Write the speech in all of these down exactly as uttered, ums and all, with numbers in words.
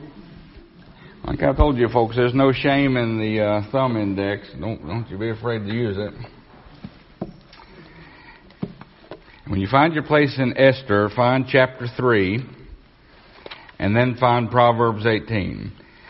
Like I told you, folks, there's no shame in the uh, thumb index. Don't don't you be afraid to use it. When you find your place in Esther, find chapter three, and then find Proverbs eighteen.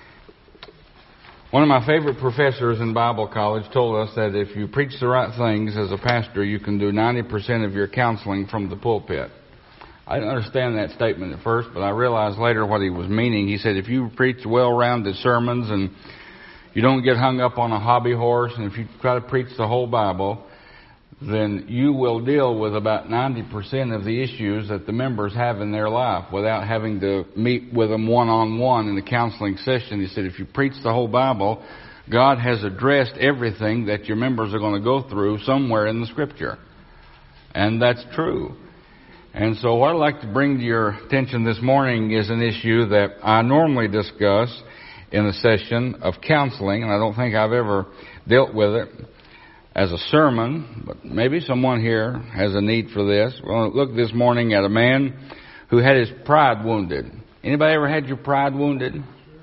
One of my favorite professors in Bible college told us that if you preach the right things as a pastor, you can do ninety percent of your counseling from the pulpit. I didn't understand that statement at first, but I realized later what he was meaning. He said if you preach well-rounded sermons and you don't get hung up on a hobby horse, and if you try to preach the whole Bible, then you will deal with about ninety percent of the issues that the members have in their life without having to meet with them one-on-one in the counseling session. He said if you preach the whole Bible, God has addressed everything that your members are going to go through somewhere in the Scripture. And that's true. And so what I'd like to bring to your attention this morning is an issue that I normally discuss in a session of counseling, and I don't think I've ever dealt with it as a sermon, but maybe someone here has a need for this. We'll look this morning at a man who had his pride wounded. Anybody ever had your pride wounded?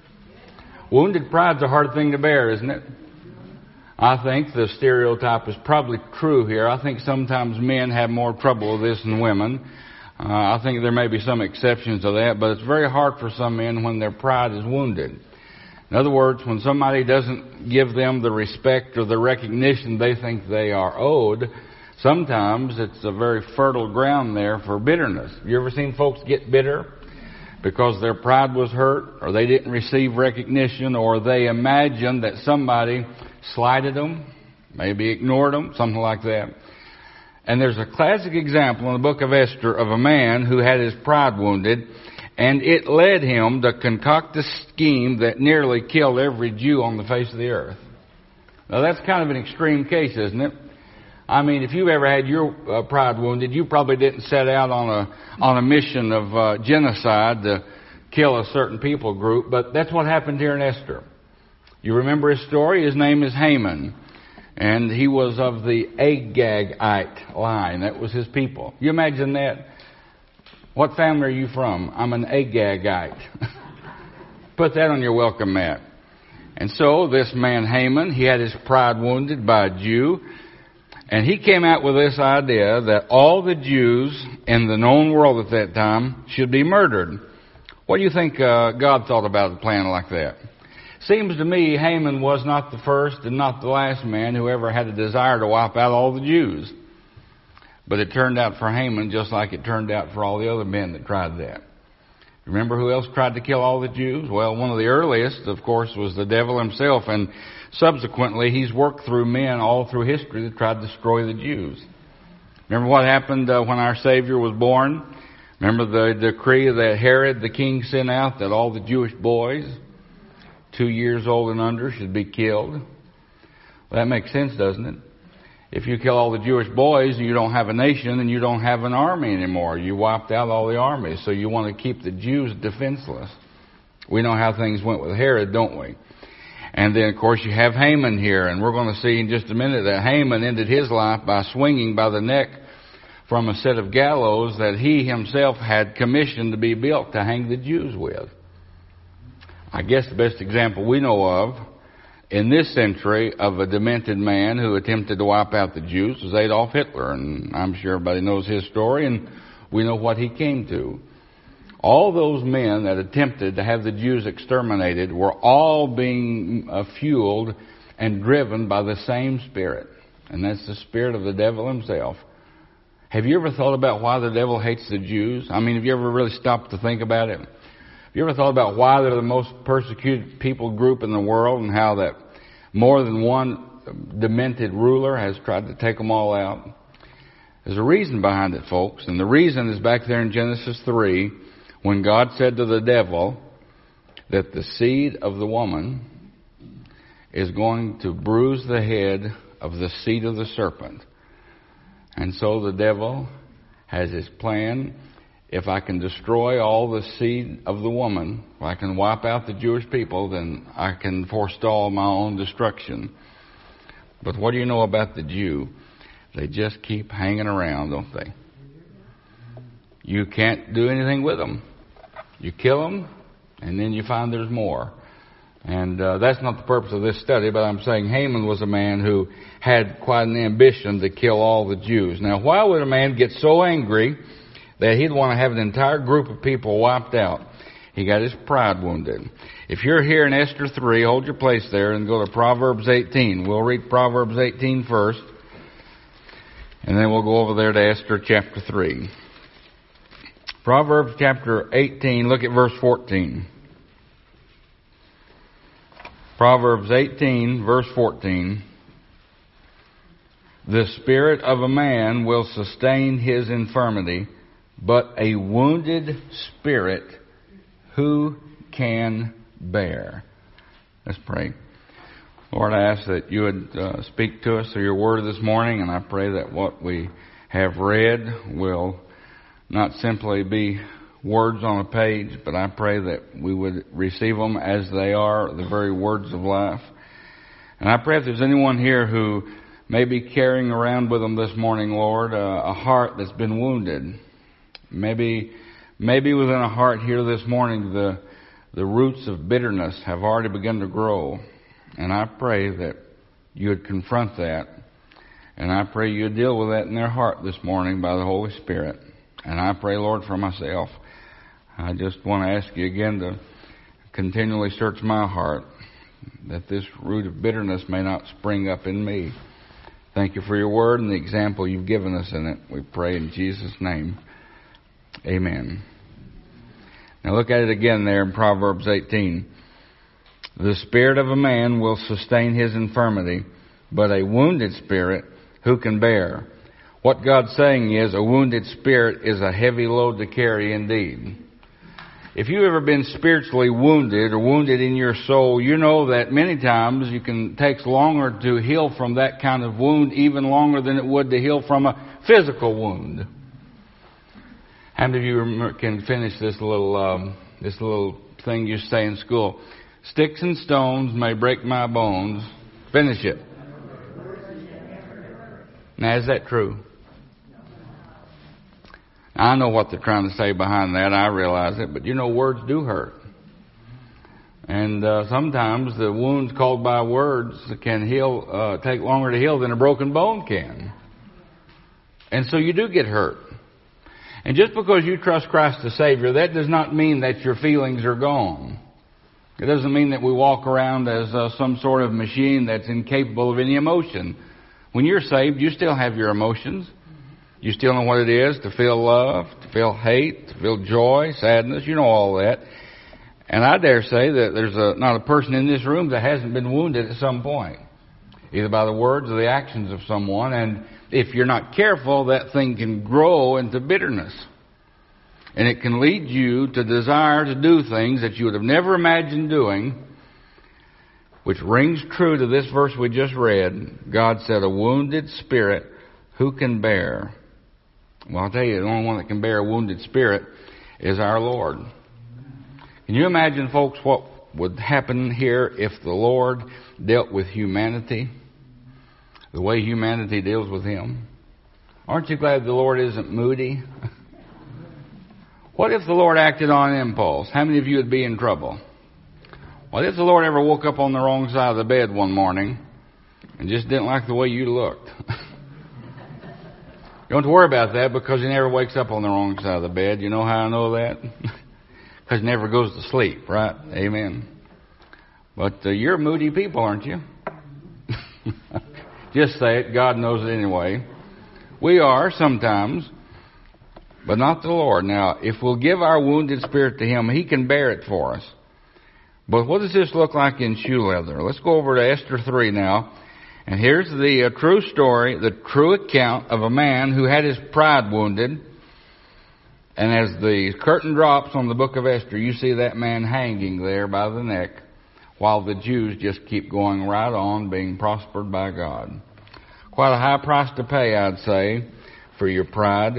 Wounded pride's a hard thing to bear, isn't it? I think the stereotype is probably true here. I think sometimes men have more trouble with this than women. Uh, I think there may be some exceptions to that, but it's very hard for some men when their pride is wounded. In other words, when somebody doesn't give them the respect or the recognition they think they are owed, sometimes it's a very fertile ground there for bitterness. You ever seen folks get bitter because their pride was hurt, or they didn't receive recognition, or they imagined that somebody slighted them, maybe ignored them, something like that? And there's a classic example in the book of Esther of a man who had his pride wounded, and it led him to concoct a scheme that nearly killed every Jew on the face of the earth. Now that's kind of an extreme case, isn't it? I mean, if you've ever had your uh, pride wounded, you probably didn't set out on a on a mission of uh, genocide to kill a certain people group, but that's what happened here in Esther. You remember his story? His name is Haman, and he was of the Agagite line. That was his people. You imagine that? What family are you from? I'm an Agagite. Put that on your welcome mat. And so this man Haman, he had his pride wounded by a Jew, and he came out with this idea that all the Jews in the known world at that time should be murdered. What do you think uh, God thought about a plan like that? Seems to me Haman was not the first and not the last man who ever had a desire to wipe out all the Jews. But it turned out for Haman just like it turned out for all the other men that tried that. Remember who else tried to kill all the Jews? Well, one of the earliest, of course, was the devil himself. And subsequently, he's worked through men all through history that tried to destroy the Jews. Remember what happened uh, when our Savior was born? Remember the decree that Herod the king sent out that all the Jewish boys, two years old and under, should be killed? Well, that makes sense, doesn't it? If you kill all the Jewish boys and you don't have a nation, then you don't have an army anymore. You wiped out all the armies, so you want to keep the Jews defenseless. We know how things went with Herod, don't we? And then, of course, you have Haman here, and we're going to see in just a minute that Haman ended his life by swinging by the neck from a set of gallows that he himself had commissioned to be built to hang the Jews with. I guess the best example we know of in this century of a demented man who attempted to wipe out the Jews was Adolf Hitler, and I'm sure everybody knows his story, and we know what he came to. All those men that attempted to have the Jews exterminated were all being uh, fueled and driven by the same spirit, and that's the spirit of the devil himself. Have you ever thought about why the devil hates the Jews? I mean, have you ever really stopped to think about it? Have you ever thought about why they're the most persecuted people group in the world and how that more than one demented ruler has tried to take them all out? There's a reason behind it, folks, and the reason is back there in Genesis three when God said to the devil that the seed of the woman is going to bruise the head of the seed of the serpent. And so the devil has his plan. If I can destroy all the seed of the woman, if I can wipe out the Jewish people, then I can forestall my own destruction. But what do you know about the Jew? They just keep hanging around, don't they? You can't do anything with them. You kill them, And then you find there's more. And uh, that's not the purpose of this study, but I'm saying Haman was a man who had quite an ambition to kill all the Jews. Now, why would a man get so angry that he'd want to have an entire group of people wiped out? He got his pride wounded. If you're here in Esther three, hold your place there and go to Proverbs eighteen. We'll read Proverbs eighteen first, and then we'll go over there to Esther chapter three. Proverbs chapter eighteen, look at verse fourteen. Proverbs eighteen, verse fourteen. The spirit of a man will sustain his infirmity, but a wounded spirit who can bear? Let's pray. Lord, I ask that you would uh, speak to us through your word this morning, and I pray that what we have read will not simply be words on a page, but I pray that we would receive them as they are, the very words of life. And I pray if there's anyone here who may be carrying around with them this morning, Lord, uh, a heart that's been wounded. Maybe, maybe within a heart here this morning, the the roots of bitterness have already begun to grow. And I pray that you would confront that. And I pray you would deal with that in their heart this morning by the Holy Spirit. And I pray, Lord, for myself. I just want to ask you again to continually search my heart, that this root of bitterness may not spring up in me. Thank you for your word and the example you've given us in it. We pray in Jesus' name. Amen. Now look at it again there in Proverbs eighteen. The spirit of a man will sustain his infirmity, but a wounded spirit who can bear? What God's saying is a wounded spirit is a heavy load to carry indeed. If you've ever been spiritually wounded or wounded in your soul, you know that many times you can take longer to heal from that kind of wound, even longer than it would to heal from a physical wound. How many of you remember, can finish this little um, this little thing you say in school? Sticks and stones may break my bones. Finish it. Now, is that true? I know what they're trying to say behind that. I realize it. But, you know, words do hurt. And uh, sometimes the wounds caused by words can heal, uh, take longer to heal than a broken bone can. And so you do get hurt. And just because you trust Christ the Savior, that does not mean that your feelings are gone. It doesn't mean that we walk around as uh, some sort of machine that's incapable of any emotion. When you're saved, you still have your emotions. You still know what it is to feel love, to feel hate, to feel joy, sadness. You know all that. And I dare say that there's a, not a person in this room that hasn't been wounded at some point, either by the words or the actions of someone. And if you're not careful, that thing can grow into bitterness. And it can lead you to desire to do things that you would have never imagined doing, which rings true to this verse we just read. God said, a wounded spirit, who can bear? Well, I'll tell you, the only one that can bear a wounded spirit is our Lord. Can you imagine, folks, what would happen here if the Lord dealt with humanity the way humanity deals with Him? Aren't you glad the Lord isn't moody? What if the Lord acted on impulse? How many of you would be in trouble? What if the Lord ever woke up on the wrong side of the bed one morning and just didn't like the way you looked? You don't have to worry about that because He never wakes up on the wrong side of the bed. You know how I know that? Because He never goes to sleep, right? Amen. But uh, you're moody people, aren't you? Just say it. God knows it anyway. We are sometimes, but not the Lord. Now, if we'll give our wounded spirit to Him, He can bear it for us. But what does this look like in shoe leather? Let's go over to Esther three now. And here's the uh, true story, the true account of a man who had his pride wounded. And as the curtain drops on the book of Esther, you see that man hanging there by the neck, while the Jews just keep going right on, being prospered by God. Quite a high price to pay, I'd say, for your pride.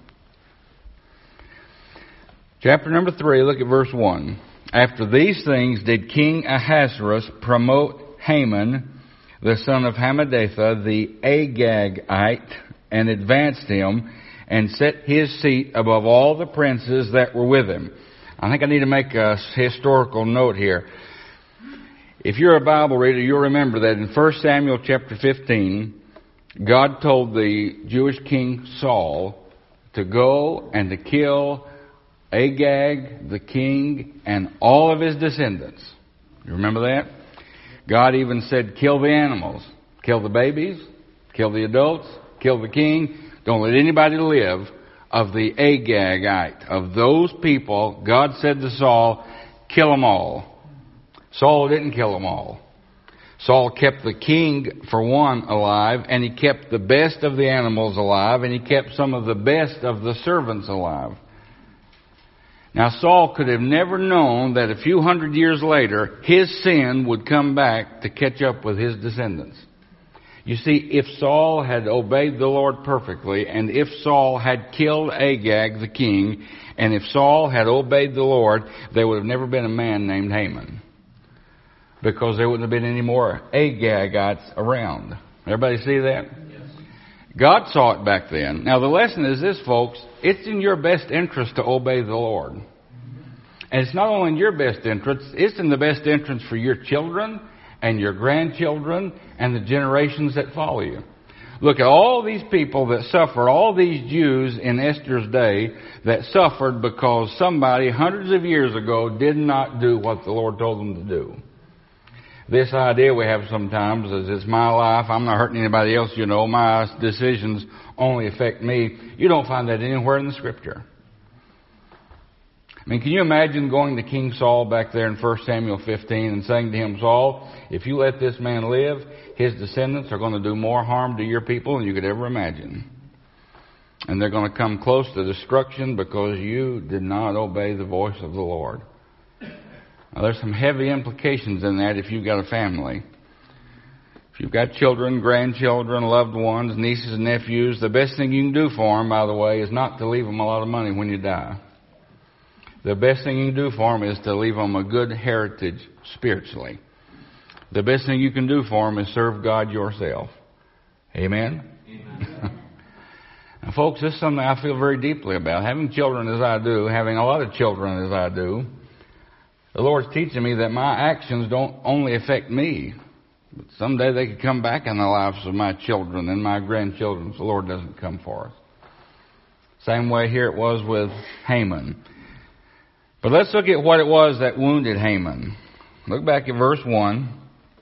Chapter number three, look at verse one. After these things did King Ahasuerus promote Haman, the son of Hammedatha, the Agagite, and advanced him, and set his seat above all the princes that were with him. I think I need to make a historical note here. If you're a Bible reader, you'll remember that in First Samuel chapter fifteen, God told the Jewish king Saul to go and to kill Agag, the king, and all of his descendants. You remember that? God even said, kill the animals. Kill the babies. Kill the adults. Kill the king. Don't let anybody live of the Agagite. Of those people, God said to Saul, kill them all. Saul didn't kill them all. Saul kept the king, for one, alive, and he kept the best of the animals alive, and he kept some of the best of the servants alive. Now, Saul could have never known that a few hundred years later, his sin would come back to catch up with his descendants. You see, if Saul had obeyed the Lord perfectly, and if Saul had killed Agag, the king, and if Saul had obeyed the Lord, there would have never been a man named Haman. Because there wouldn't have been any more Agagites around. Everybody see that? Yes. God saw it back then. Now the lesson is this, folks. It's in your best interest to obey the Lord. And it's not only in your best interest, it's in the best interest for your children and your grandchildren and the generations that follow you. Look at all these people that suffer, all these Jews in Esther's day that suffered because somebody hundreds of years ago did not do what the Lord told them to do. This idea we have sometimes is it's my life, I'm not hurting anybody else, you know, my decisions only affect me. You don't find that anywhere in the Scripture. I mean, can you imagine going to King Saul back there in First Samuel fifteen and saying to him, Saul, if you let this man live, his descendants are going to do more harm to your people than you could ever imagine. And they're going to come close to destruction because you did not obey the voice of the Lord. Now, there's some heavy implications in that if you've got a family. If you've got children, grandchildren, loved ones, nieces and nephews, the best thing you can do for them, by the way, is not to leave them a lot of money when you die. The best thing you can do for them is to leave them a good heritage spiritually. The best thing you can do for them is serve God yourself. Amen? Amen. Now, folks, this is something I feel very deeply about. Having children as I do, having a lot of children as I do, the Lord's teaching me that my actions don't only affect me, but someday they could come back in the lives of my children and my grandchildren if the Lord doesn't come for us. Same way here it was with Haman. But let's look at what it was that wounded Haman. Look back at verse one.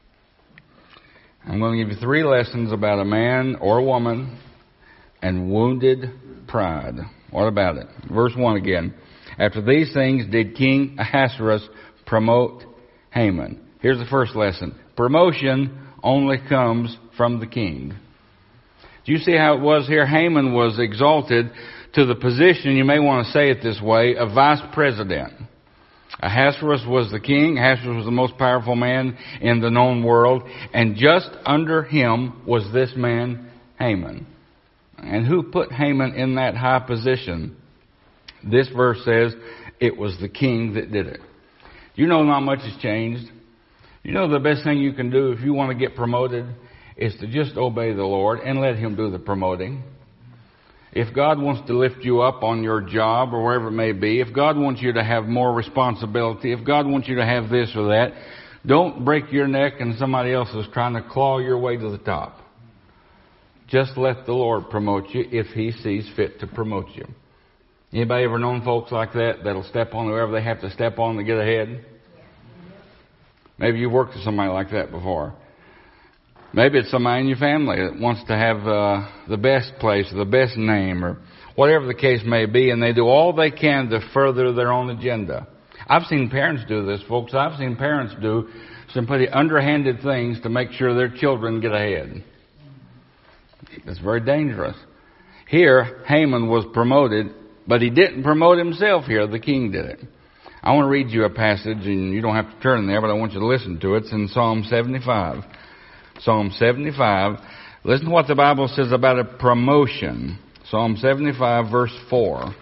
I'm going to give you three lessons about a man or a woman and wounded pride. What about it? Verse one again. After these things did King Ahasuerus promote Haman. Here's the first lesson. Promotion only comes from the king. Do you see how it was here? Haman was exalted to the position, you may want to say it this way, of vice president. Ahasuerus was the king. Ahasuerus was the most powerful man in the known world. And just under him was this man, Haman. And who put Haman in that high position? This verse says it was the king that did it. You know not much has changed. You know the best thing you can do if you want to get promoted is to just obey the Lord and let Him do the promoting. If God wants to lift you up on your job or wherever it may be, if God wants you to have more responsibility, if God wants you to have this or that, don't break your neck and somebody else is trying to claw your way to the top. Just let the Lord promote you if He sees fit to promote you. Anybody ever known folks like that that'll step on whoever they have to step on to get ahead? Maybe you've worked with somebody like that before. Maybe it's somebody in your family that wants to have uh, the best place or the best name or whatever the case may be, and they do all they can to further their own agenda. I've seen parents do this, folks. I've seen parents do some pretty underhanded things to make sure their children get ahead. It's very dangerous. Here, Haman was promoted, but he didn't promote himself here. The king did it. I want to read you a passage, and you don't have to turn there, but I want you to listen to it. It's in Psalm seventy-five. Psalm seventy-five. Listen to what the Bible says about a promotion. Psalm seventy-five, verse four.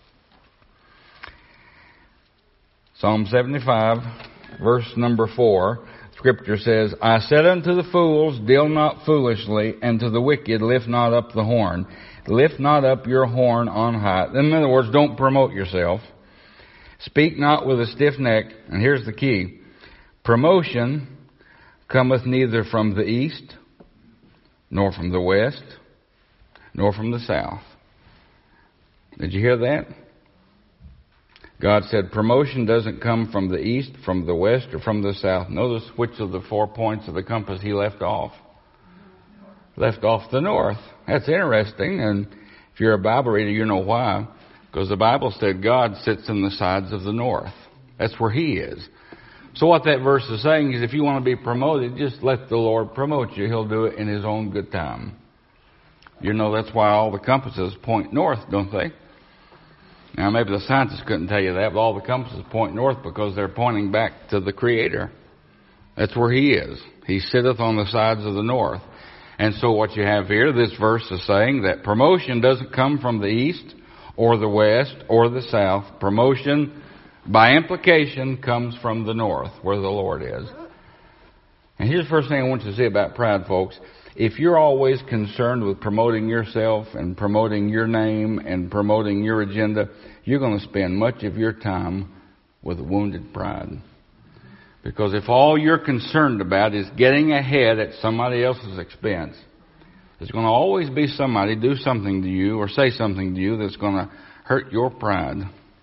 Psalm seventy-five, verse number four. Scripture says, I said unto the fools, deal not foolishly, and to the wicked, lift not up the horn. Lift not up your horn on high. In other words, don't promote yourself. Speak not with a stiff neck. And here's the key. Promotion cometh neither from the east, nor from the west, nor from the south. Did you hear that? God said promotion doesn't come from the east, from the west, or from the south. Notice which of the four points of the compass he left off. Left off the north. That's interesting, and if you're a Bible reader, you know why. Because the Bible said God sits in the sides of the north. That's where He is. So what that verse is saying is if you want to be promoted, just let the Lord promote you. He'll do it in His own good time. You know that's why all the compasses point north, don't they? Now maybe the scientists couldn't tell you that, but all the compasses point north because they're pointing back to the Creator. That's where He is. He sitteth on the sides of the north. And so what you have here, this verse is saying that promotion doesn't come from the east or the west or the south. Promotion, by implication, comes from the north, where the Lord is. And here's the first thing I want you to see about pride, folks. If you're always concerned with promoting yourself and promoting your name and promoting your agenda, you're going to spend much of your time with wounded pride. Because if all you're concerned about is getting ahead at somebody else's expense, there's going to always be somebody do something to you or say something to you that's going to hurt your pride.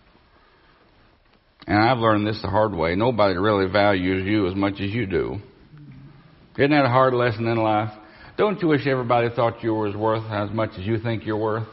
And I've learned this the hard way. Nobody really values you as much as you do. Isn't that a hard lesson in life? Don't you wish everybody thought you were as worth as much as you think you're worth?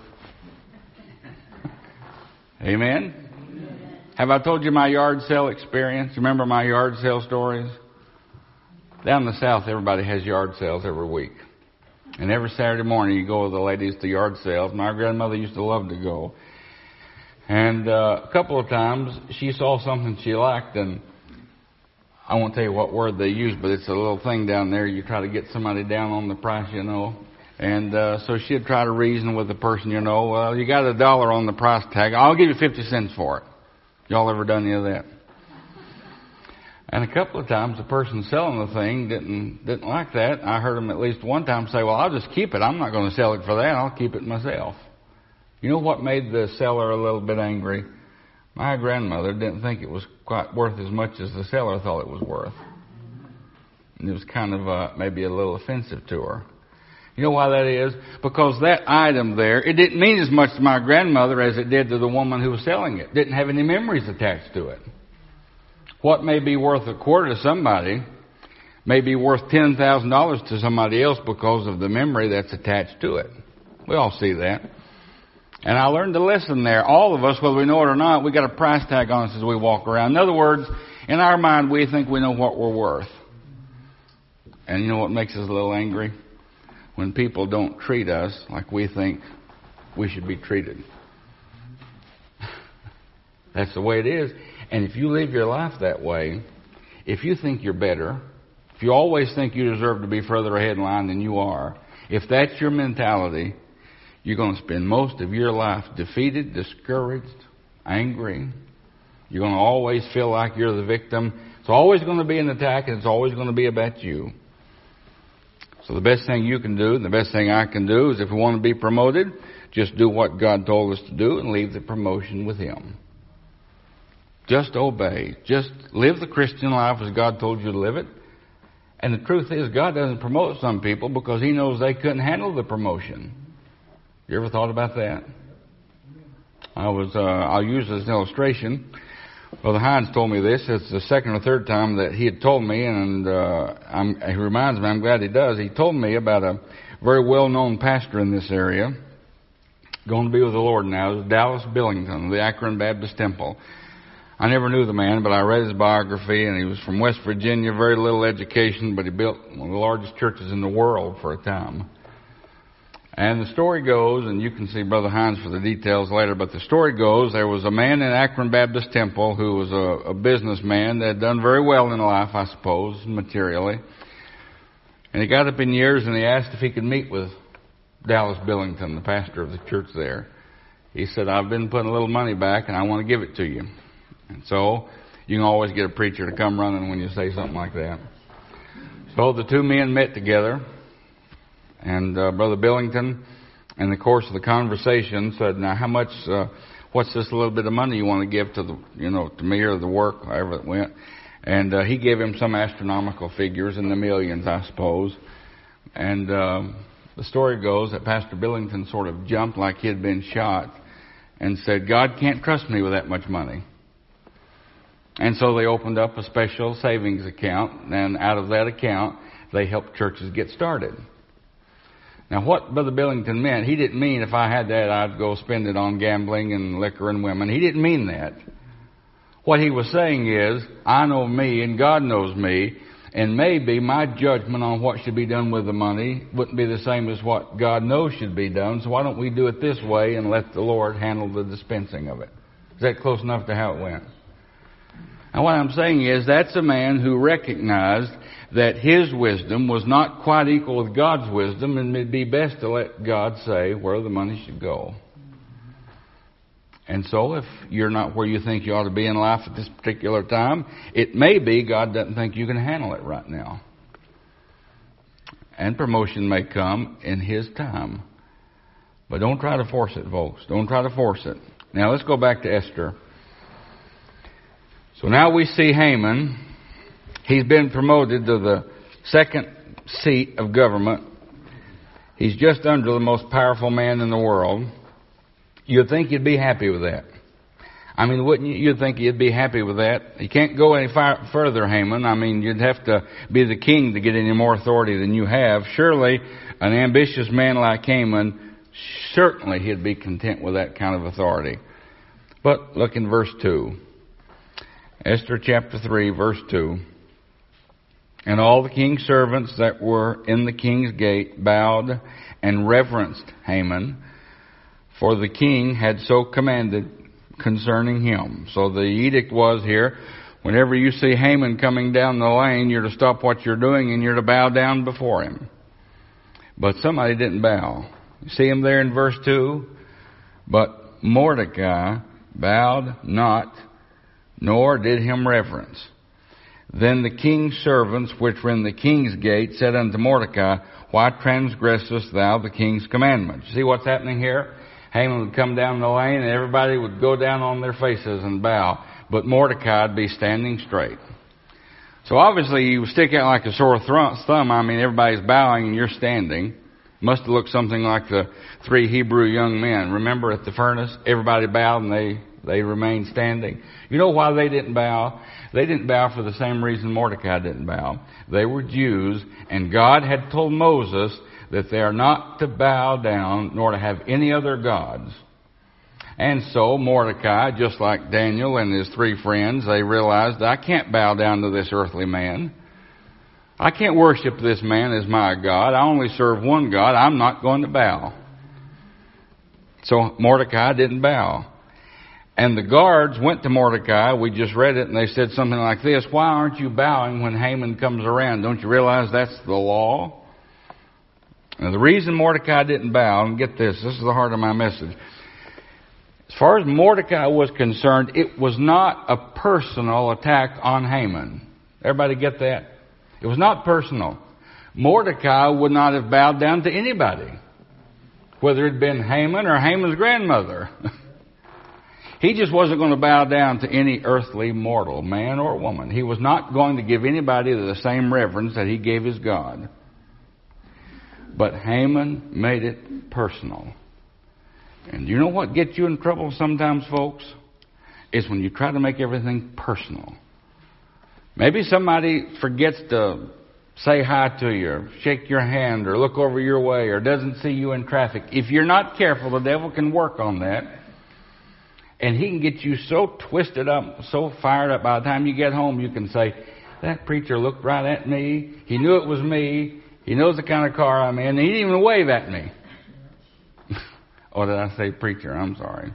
Amen? Amen. Have I told you my yard sale experience? Remember my yard sale stories? Down in the South, everybody has yard sales every week. And every Saturday morning you go with the ladies to yard sales. My grandmother used to love to go. And uh, a couple of times she saw something she liked, and I won't tell you what word they use, but it's a little thing down there. You try to get somebody down on the price, you know. And uh, so she'd try to reason with the person, you know, well, you got a dollar on the price tag. I'll give you fifty cents for it. Y'all ever done any of that? And a couple of times the person selling the thing didn't didn't like that. I heard him at least one time say, well, I'll just keep it. I'm not going to sell it for that. I'll keep it myself. You know what made the seller a little bit angry? My grandmother didn't think it was quite worth as much as the seller thought it was worth. And it was kind of uh, maybe a little offensive to her. You know why that is? Because that item there, it didn't mean as much to my grandmother as it did to the woman who was selling it. It didn't have any memories attached to it. What may be worth a quarter to somebody may be worth ten thousand dollars to somebody else because of the memory that's attached to it. We all see that. And I learned a lesson there. All of us, whether we know it or not, we got a price tag on us as we walk around. In other words, in our mind, we think we know what we're worth. And you know what makes us a little angry? When people don't treat us like we think we should be treated. That's the way it is. And if you live your life that way, if you think you're better, if you always think you deserve to be further ahead in line than you are, if that's your mentality, you're going to spend most of your life defeated, discouraged, angry. You're going to always feel like you're the victim. It's always going to be an attack, and it's always going to be about you. So the best thing you can do, and the best thing I can do, is if we want to be promoted, just do what God told us to do and leave the promotion with Him. Just obey. Just live the Christian life as God told you to live it. And the truth is, God doesn't promote some people because He knows they couldn't handle the promotion. You ever thought about that? I was, uh, I'll use this as an illustration. Brother Hines told me this. It's the second or third time that he had told me, and uh, I'm, he reminds me, I'm glad he does. He told me about a very well-known pastor in this area, going to be with the Lord now. It was Dallas Billington of the Akron Baptist Temple. I never knew the man, but I read his biography, and he was from West Virginia, very little education, but he built one of the largest churches in the world for a time. And the story goes, and you can see Brother Hines for the details later, but the story goes, there was a man in Akron Baptist Temple who was a, a businessman that had done very well in life, I suppose, materially. And he got up in years and he asked if he could meet with Dallas Billington, the pastor of the church there. He said, I've been putting a little money back and I want to give it to you. And so you can always get a preacher to come running when you say something like that. So the two men met together. And uh, Brother Billington, in the course of the conversation, said, now how much, uh, what's this little bit of money you want to give to the, you know, to me or the work, however it went. And uh, he gave him some astronomical figures in the millions, I suppose. And um, the story goes that Pastor Billington sort of jumped like he had been shot and said, God can't trust me with that much money. And so they opened up a special savings account, and out of that account, they helped churches get started. Now, what Brother Billington meant, he didn't mean if I had that, I'd go spend it on gambling and liquor and women. He didn't mean that. What he was saying is, I know me and God knows me, and maybe my judgment on what should be done with the money wouldn't be the same as what God knows should be done, so why don't we do it this way and let the Lord handle the dispensing of it? Is that close enough to how it went? And what I'm saying is, that's a man who recognized that his wisdom was not quite equal with God's wisdom, and it'd be best to let God say where the money should go. And so if you're not where you think you ought to be in life at this particular time, it may be God doesn't think you can handle it right now. And promotion may come in His time. But don't try to force it, folks. Don't try to force it. Now let's go back to Esther. So now we see Haman. He's been promoted to the second seat of government. He's just under the most powerful man in the world. You'd think you'd be happy with that. I mean, wouldn't you? You'd think you'd be happy with that. You can't go any far, further, Haman. I mean, you'd have to be the king to get any more authority than you have. Surely, an ambitious man like Haman, certainly he'd be content with that kind of authority. But look in verse two. Esther chapter three, verse two. And all the king's servants that were in the king's gate bowed and reverenced Haman, for the king had so commanded concerning him. So the edict was here, whenever you see Haman coming down the lane, you're to stop what you're doing and you're to bow down before him. But somebody didn't bow. You see him there in verse two? But Mordecai bowed not, nor did him reverence. Then the king's servants, which were in the king's gate, said unto Mordecai, Why transgressest thou the king's commandments? See what's happening here? Haman would come down the lane and everybody would go down on their faces and bow. But Mordecai would be standing straight. So obviously you stick out like a sore thumb. I mean, everybody's bowing and you're standing. Must have looked something like the three Hebrew young men. Remember at the furnace, everybody bowed and they, they remained standing. You know why they didn't bow? They didn't bow for the same reason Mordecai didn't bow. They were Jews, and God had told Moses that they are not to bow down nor to have any other gods. And so Mordecai, just like Daniel and his three friends, they realized, I can't bow down to this earthly man. I can't worship this man as my God. I only serve one God. I'm not going to bow. So Mordecai didn't bow. And the guards went to Mordecai. We just read it, and they said something like this, Why aren't you bowing when Haman comes around? Don't you realize that's the law? Now, the reason Mordecai didn't bow, and get this, this is the heart of my message. As far as Mordecai was concerned, it was not a personal attack on Haman. Everybody get that? It was not personal. Mordecai would not have bowed down to anybody, whether it had been Haman or Haman's grandmother. He just wasn't going to bow down to any earthly mortal, man or woman. He was not going to give anybody the same reverence that he gave his God. But Haman made it personal. And you know what gets you in trouble sometimes, folks? Is when you try to make everything personal. Maybe somebody forgets to say hi to you, or shake your hand, or look over your way, or doesn't see you in traffic. If you're not careful, the devil can work on that. And he can get you so twisted up, so fired up, by the time you get home, you can say, that preacher looked right at me. He knew it was me. He knows the kind of car I'm in. And he didn't even wave at me. Or did I say preacher? I'm sorry.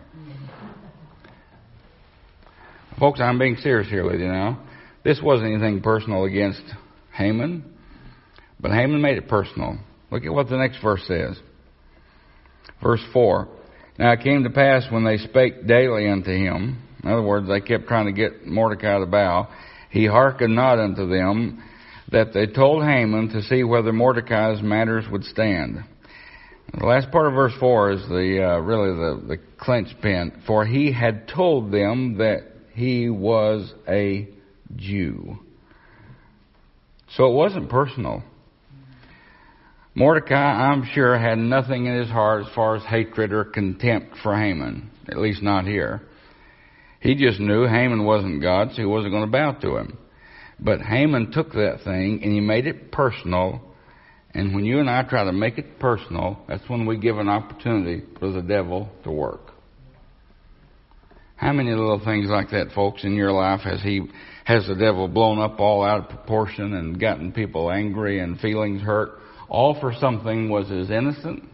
Folks, I'm being serious here with you now. This wasn't anything personal against Haman. But Haman made it personal. Look at what the next verse says. Verse four. Now it came to pass when they spake daily unto him, in other words, they kept trying to get Mordecai to bow, he hearkened not unto them, that they told Haman to see whether Mordecai's matters would stand. The last part of verse four is the uh, really the, the clinch pin. For he had told them that he was a Jew. So it wasn't personal. Mordecai, I'm sure, had nothing in his heart as far as hatred or contempt for Haman. At least not here. He just knew Haman wasn't God, so he wasn't going to bow to him. But Haman took that thing and he made it personal. And when you and I try to make it personal, that's when we give an opportunity for the devil to work. How many little things like that, folks, in your life has he has the devil blown up all out of proportion and gotten people angry and feelings hurt, all for something was as innocent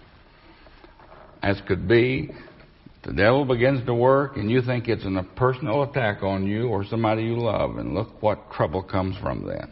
as could be? The devil begins to work and you think it's a personal attack on you or somebody you love, and look what trouble comes from that.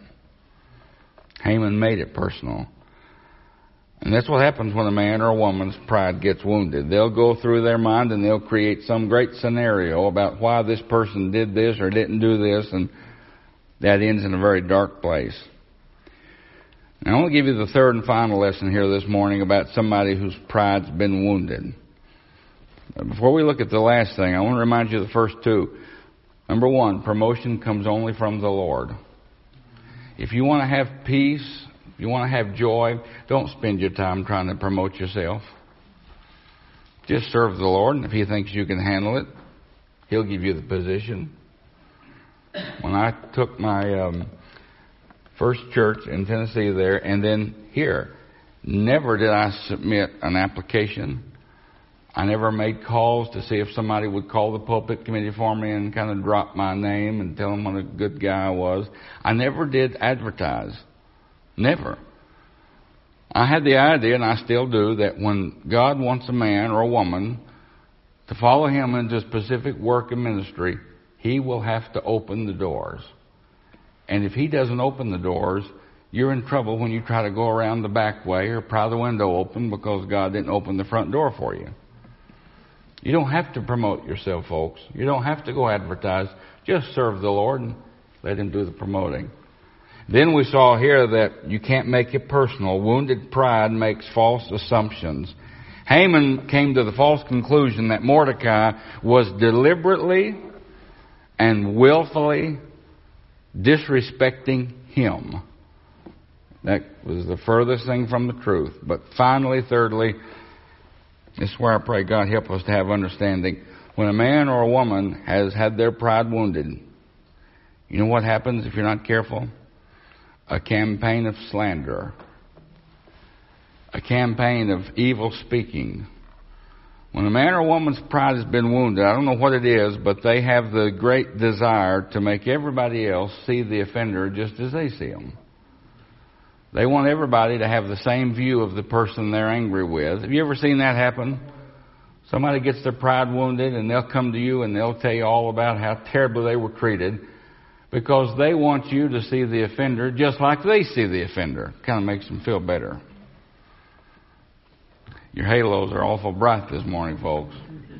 Haman made it personal. And that's what happens when a man or a woman's pride gets wounded. They'll go through their mind and they'll create some great scenario about why this person did this or didn't do this, and that ends in a very dark place. Now, I want to give you the third and final lesson here this morning about somebody whose pride's been wounded. Before we look at the last thing, I want to remind you of the first two. Number one, promotion comes only from the Lord. If you want to have peace, if you want to have joy, don't spend your time trying to promote yourself. Just serve the Lord, and if He thinks you can handle it, He'll give you the position. When I took my um, first church in Tennessee there, and then here, never did I submit an application. I never made calls to see if somebody would call the pulpit committee for me and kind of drop my name and tell them what a good guy I was. I never did advertise. Never. I had the idea, and I still do, that when God wants a man or a woman to follow Him into a specific work and ministry, He will have to open the doors. And if He doesn't open the doors, you're in trouble when you try to go around the back way or pry the window open because God didn't open the front door for you. You don't have to promote yourself, folks. You don't have to go advertise. Just serve the Lord and let Him do the promoting. Then we saw here that you can't make it personal. Wounded pride makes false assumptions. Haman came to the false conclusion that Mordecai was deliberately and willfully disrespecting him. That was the furthest thing from the truth. But finally, thirdly, this is where I pray God help us to have understanding. When a man or a woman has had their pride wounded, you know what happens if you're not careful? A campaign of slander. A campaign of evil speaking. When a man or a woman's pride has been wounded, I don't know what it is, but they have the great desire to make everybody else see the offender just as they see them. They want everybody to have the same view of the person they're angry with. Have you ever seen that happen? Somebody gets their pride wounded and they'll come to you and they'll tell you all about how terribly they were treated because they want you to see the offender just like they see the offender. Kind of makes them feel better. Your halos are awful bright this morning, folks.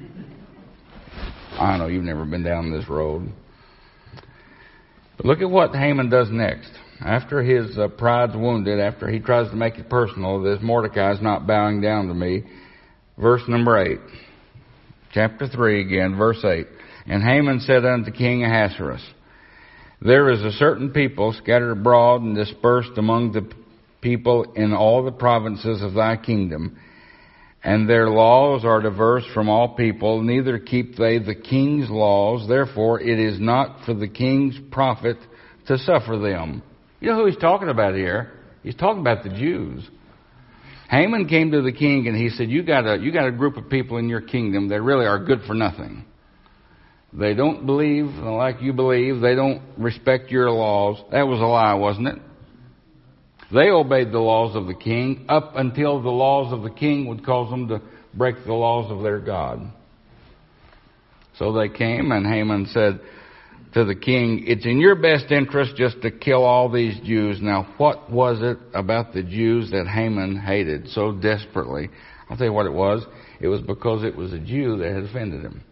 I know you've never been down this road. But look at what Haman does next. After his uh, pride's wounded, after he tries to make it personal, this Mordecai's not bowing down to me. Verse number eight. Chapter three again, verse eight. And Haman said unto King Ahasuerus, there is a certain people scattered abroad and dispersed among the people in all the provinces of thy kingdom, and their laws are diverse from all people, neither keep they the king's laws. Therefore it is not for the king's profit to suffer them. You know who he's talking about here? He's talking about the Jews. Haman came to the king and he said, you got a, you got a group of people in your kingdom that really are good for nothing. They don't believe like you believe. They don't respect your laws. That was a lie, wasn't it? They obeyed the laws of the king up until the laws of the king would cause them to break the laws of their God. So they came and Haman said to the king, it's in your best interest just to kill all these Jews. Now, what was it about the Jews that Haman hated so desperately? I'll tell you what it was. It was because it was a Jew that had offended him.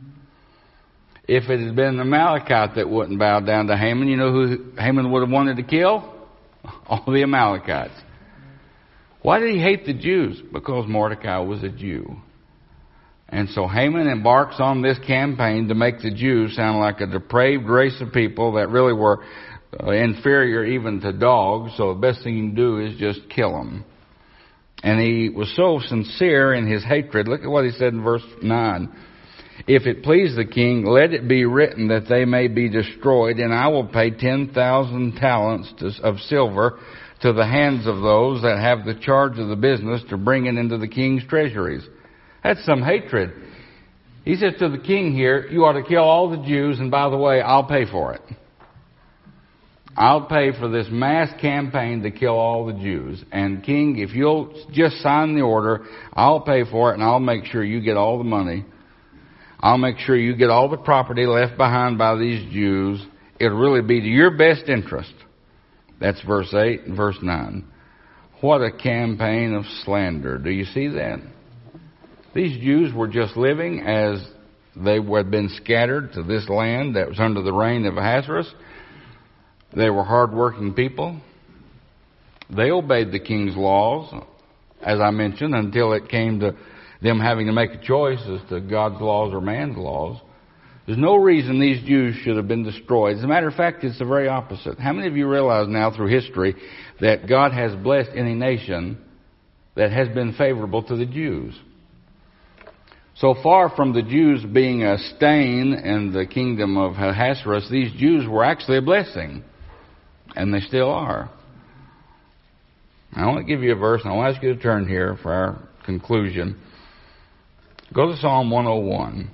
If it had been an Amalekite that wouldn't bow down to Haman, you know who Haman would have wanted to kill? All the Amalekites. Why did he hate the Jews? Because Mordecai was a Jew. And so Haman embarks on this campaign to make the Jews sound like a depraved race of people that really were uh, inferior even to dogs. So the best thing you can do is just kill them. And he was so sincere in his hatred. Look at what he said in verse nine. If it please the king, let it be written that they may be destroyed, and I will pay ten thousand talents to, of silver to the hands of those that have the charge of the business to bring it into the king's treasuries. That's some hatred. He says to the king here, you ought to kill all the Jews, and by the way, I'll pay for it. I'll pay for this mass campaign to kill all the Jews. And king, if you'll just sign the order, I'll pay for it, and I'll make sure you get all the money. I'll make sure you get all the property left behind by these Jews. It'll really be to your best interest. That's verse eight and verse nine. What a campaign of slander. Do you see that? These Jews were just living as they had been scattered to this land that was under the reign of Ahasuerus. They were hard-working people. They obeyed the king's laws, as I mentioned, until it came to them having to make a choice as to God's laws or man's laws. There's no reason these Jews should have been destroyed. As a matter of fact, it's the very opposite. How many of you realize now through history that God has blessed any nation that has been favorable to the Jews? So far from the Jews being a stain in the kingdom of Ahasuerus, these Jews were actually a blessing. And they still are. I want to give you a verse, and I want to ask you to turn here for our conclusion. Go to Psalm one oh one.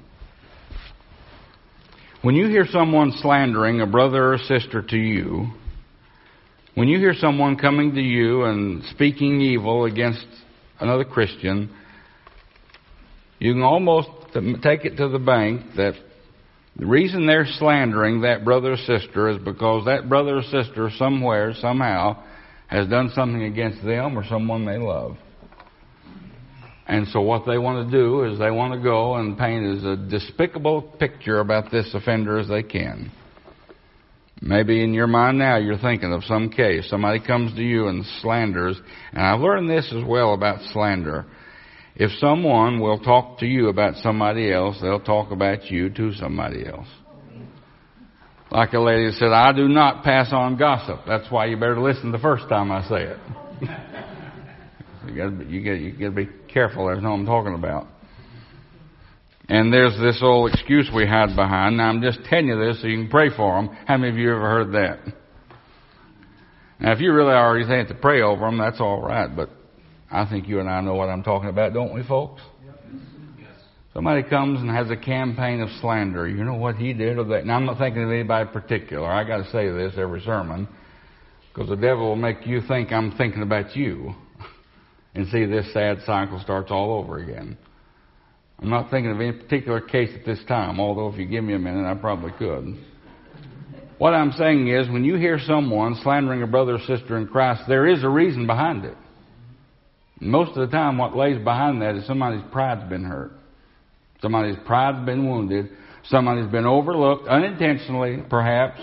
When you hear someone slandering a brother or sister to you, when you hear someone coming to you and speaking evil against another Christian, you can almost take it to the bank that the reason they're slandering that brother or sister is because that brother or sister somewhere, somehow, has done something against them or someone they love. And so what they want to do is they want to go and paint as a despicable picture about this offender as they can. Maybe in your mind now you're thinking of some case. Somebody comes to you and slanders. And I've learned this as well about slander. If someone will talk to you about somebody else, they'll talk about you to somebody else. Like a lady said, I do not pass on gossip. That's why you better listen the first time I say it. you got you got you got to be careful. There's no what I'm talking about. And there's this old excuse we hide behind. Now I'm just telling you this so you can pray for them. How many of you ever heard that? Now if you really already think to pray over them, that's all right. But I think you and I know what I'm talking about, don't we, folks? Yes. Somebody comes and has a campaign of slander. You know what he did or that. Now, I'm not thinking of anybody particular. I got to say this every sermon because the devil will make you think I'm thinking about you and see this sad cycle starts all over again. I'm not thinking of any particular case at this time, although if you give me a minute, I probably could. What I'm saying is when you hear someone slandering a brother or sister in Christ, there is a reason behind it. Most of the time what lays behind that is somebody's pride's been hurt. Somebody's pride's been wounded. Somebody's been overlooked, unintentionally perhaps.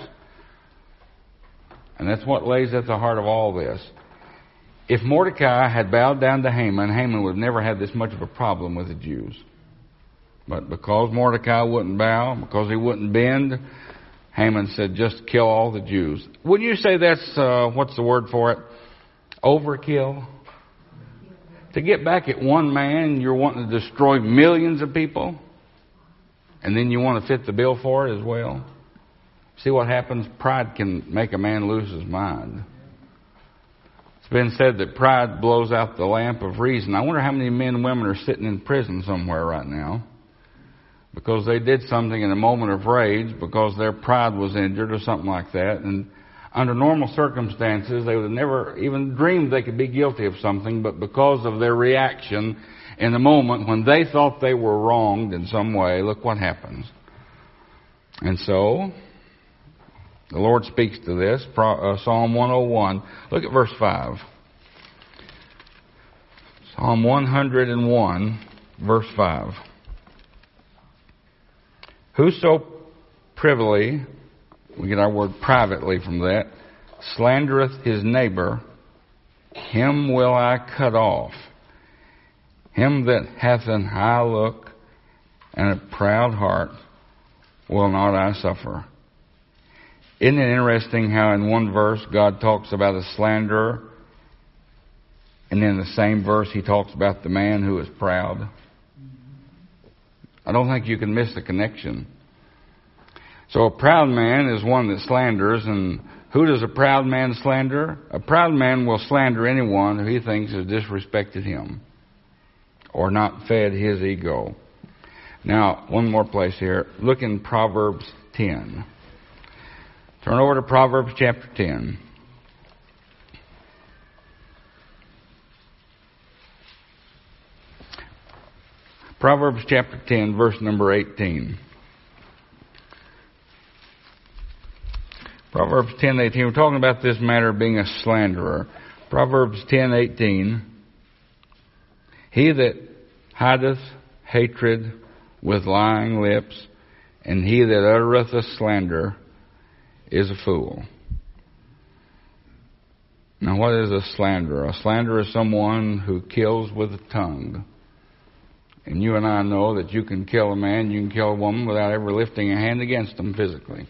And that's what lays at the heart of all this. If Mordecai had bowed down to Haman, Haman would have never had this much of a problem with the Jews. But because Mordecai wouldn't bow, because he wouldn't bend, Haman said, just kill all the Jews. Wouldn't you say that's, uh, what's the word for it? Overkill? To get back at one man, you're wanting to destroy millions of people? And then you want to fit the bill for it as well? See what happens? Pride can make a man lose his mind. It's been said that pride blows out the lamp of reason. I wonder how many men and women are sitting in prison somewhere right now because they did something in a moment of rage because their pride was injured or something like that. And under normal circumstances, they would have never even dreamed they could be guilty of something, but because of their reaction in the moment when they thought they were wronged in some way, look what happens. And so, the Lord speaks to this, Psalm one oh one. Look at verse five. Psalm one oh one, verse five. Whoso privily, we get our word privately from that, slandereth his neighbor him will I cut off. Him that hath an high look and a proud heart will not I suffer. Isn't it interesting how in one verse God talks about a slanderer, and in the same verse he talks about the man who is proud? I don't think you can miss the connection. So a proud man is one that slanders, and who does a proud man slander? A proud man will slander anyone who he thinks has disrespected him or not fed his ego. Now, one more place here. Look in Proverbs ten. Turn over to Proverbs chapter ten. Proverbs chapter ten, verse number eighteen. Proverbs ten eighteen. We're talking about this matter of being a slanderer. Proverbs ten eighteen. He that hideth hatred with lying lips, and he that uttereth a slander is a fool. Now, what is a slanderer? A slanderer is someone who kills with the tongue. And you and I know that you can kill a man, you can kill a woman without ever lifting a hand against them physically.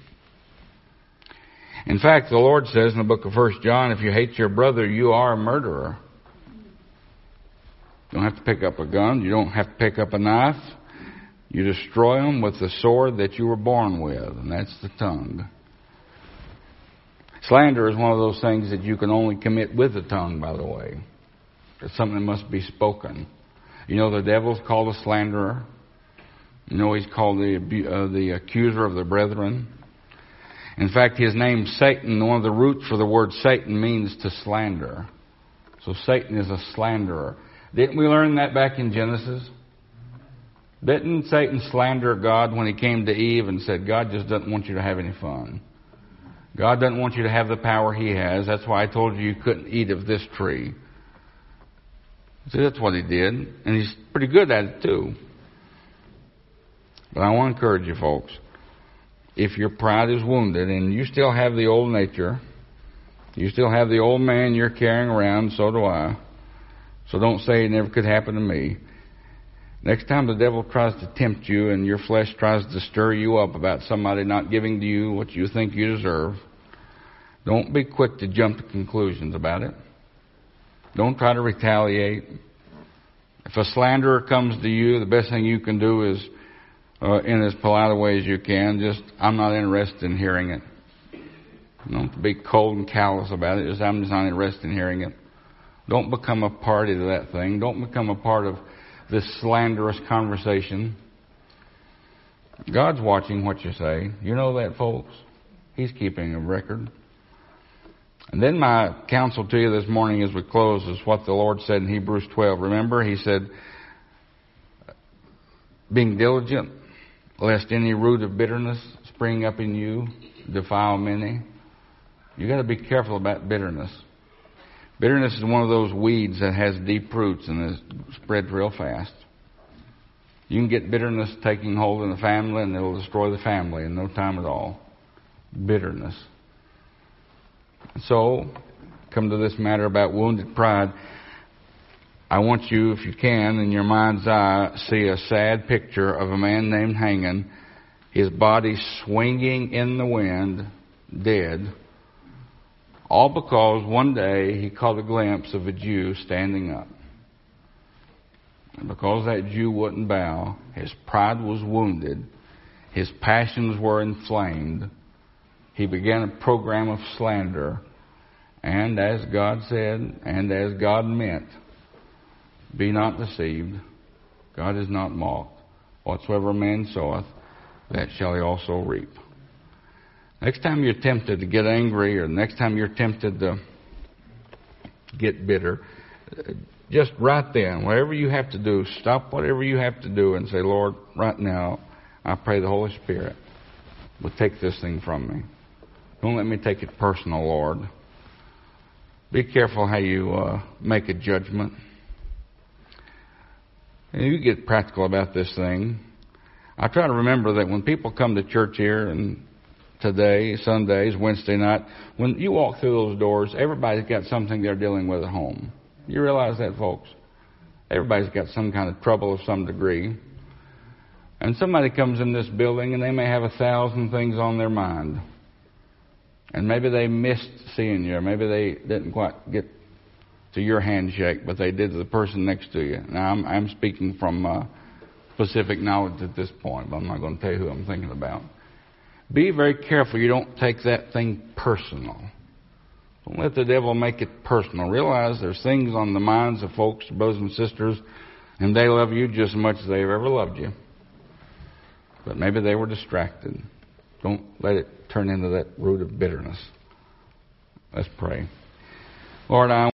In fact, the Lord says in the book of First John, if you hate your brother, you are a murderer. You don't have to pick up a gun. You don't have to pick up a knife. You destroy them with the sword that you were born with, and that's the tongue. Slander is one of those things that you can only commit with the tongue, by the way. It's something that must be spoken. You know, the devil's called a slanderer. You know, he's called the uh, the accuser of the brethren. In fact, his name Satan, one of the roots for the word Satan means to slander. So Satan is a slanderer. Didn't we learn that back in Genesis? Didn't Satan slander God when he came to Eve and said, God just doesn't want you to have any fun? God doesn't want you to have the power he has. That's why I told you you couldn't eat of this tree. See, that's what he did. And he's pretty good at it too. But I want to encourage you folks. If your pride is wounded and you still have the old nature, you still have the old man you're carrying around, so do I. So don't say it never could happen to me. Next time the devil tries to tempt you and your flesh tries to stir you up about somebody not giving to you what you think you deserve, don't be quick to jump to conclusions about it. Don't try to retaliate. If a slanderer comes to you, the best thing you can do is, uh, in as polite a way as you can, just, I'm not interested in hearing it. Don't be cold and callous about it. Just, I'm just not interested in hearing it. Don't become a party to that thing. Don't become a part of this slanderous conversation. God's watching what you say. You know that, folks? He's keeping a record. And then my counsel to you this morning as we close is what the Lord said in Hebrews twelve. Remember, he said, being diligent, lest any root of bitterness spring up in you, defile many. You got to be careful about bitterness. Bitterness is one of those weeds that has deep roots and is spread real fast. You can get bitterness taking hold in the family and it'll destroy the family in no time at all. Bitterness. So, come to this matter about wounded pride. I want you, if you can, in your mind's eye, see a sad picture of a man named Haman, his body swinging in the wind, dead. All because one day he caught a glimpse of a Jew standing up. And because that Jew wouldn't bow, his pride was wounded, his passions were inflamed, he began a program of slander. And as God said, and as God meant, be not deceived. God is not mocked. Whatsoever man soweth, that shall he also reap. Next time you're tempted to get angry, or next time you're tempted to get bitter, just right then, whatever you have to do, stop whatever you have to do and say, Lord, right now, I pray the Holy Spirit will take this thing from me. Don't let me take it personal, Lord. Be careful how you uh, make a judgment. And you get practical about this thing. I try to remember that when people come to church here and today, Sundays, Wednesday night. When you walk through those doors, everybody's got something they're dealing with at home. You realize that, folks? Everybody's got some kind of trouble of some degree. And somebody comes in this building and they may have a thousand things on their mind. And maybe they missed seeing you, or maybe they didn't quite get to your handshake, but they did to the person next to you. Now, I'm, I'm speaking from uh, specific knowledge at this point, but I'm not going to tell you who I'm thinking about. Be very careful you don't take that thing personal. Don't let the devil make it personal. Realize there's things on the minds of folks, brothers and sisters, and they love you just as much as they've ever loved you. But maybe they were distracted. Don't let it turn into that root of bitterness. Let's pray. Lord, I